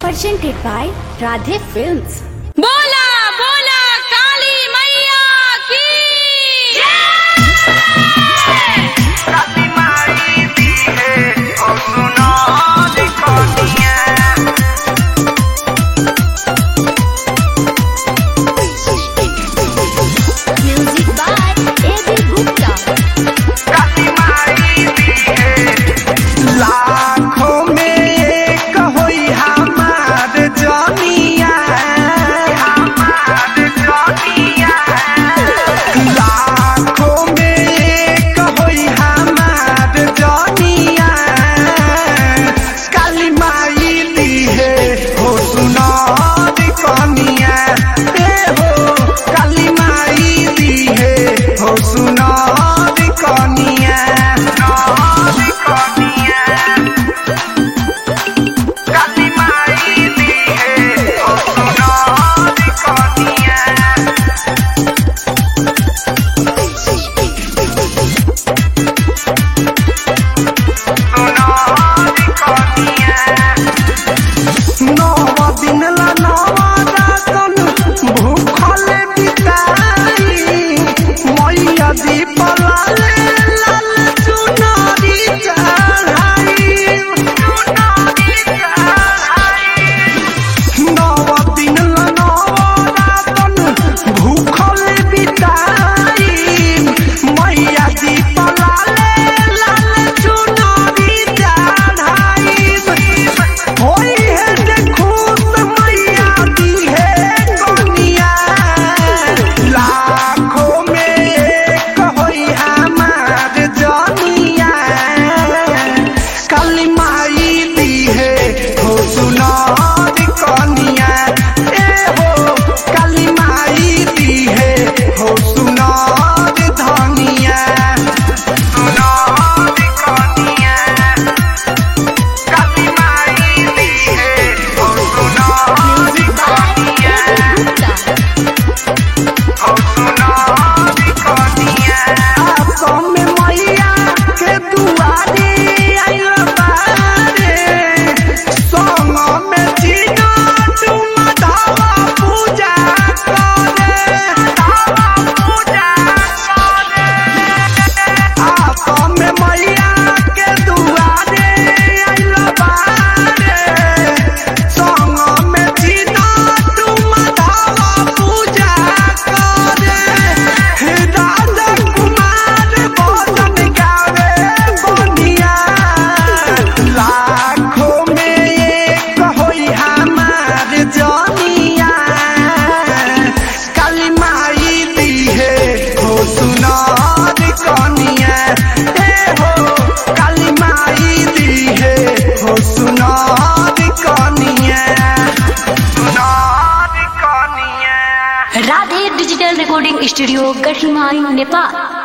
Presented by Radhe Films. बोला बोला काली मैया की काली माई दी है और सुनो दिखोनिया Music by A.B. Gupta. काली माई दी है लाखों में एक होई हमार जानिया लाखों में एक होई हमार जानिया काली माई दी है हो सुनो दिखोनिया हो काली माई दी है हो सुनो दिखोनिया काली माई दी है हो सुनो दिखोनिया नौवा दिन ला नौवा रातन भूखल बिताई मैया दीप लाले लाल चुनरी चढ़ाई नौवा दिन ला नौवा रातन भूखल बिताई मैया दीप लाले लाल चुनरी चढ़ाई होई है देखूत मैया दी है कनिया लाखों में एक होई हमार जानिया काली माई दी है हो सुनो कनिया हो काली माई दी है हो सुनो धनिया सुनो कनिया काली माई दी है हो सुनो दिखोनिया हो सुनो दिखोनिया आसों में मैया के दुआरे आइल बारे संग में जीना तुम धावा पूजा करे आसों में मैया के दुआरे आइल बारे संग में जीना तुम धावा पूजा करे राजा कुमार भजन गावे बनिया लाखों में एक होई हमार जानिया काली माई दी है हो सुनो कनिया हो काली माई दी है हो सुनो कनिया सुनो कनिया Radhe Digital Recording Studio, Gatiman, Nepal.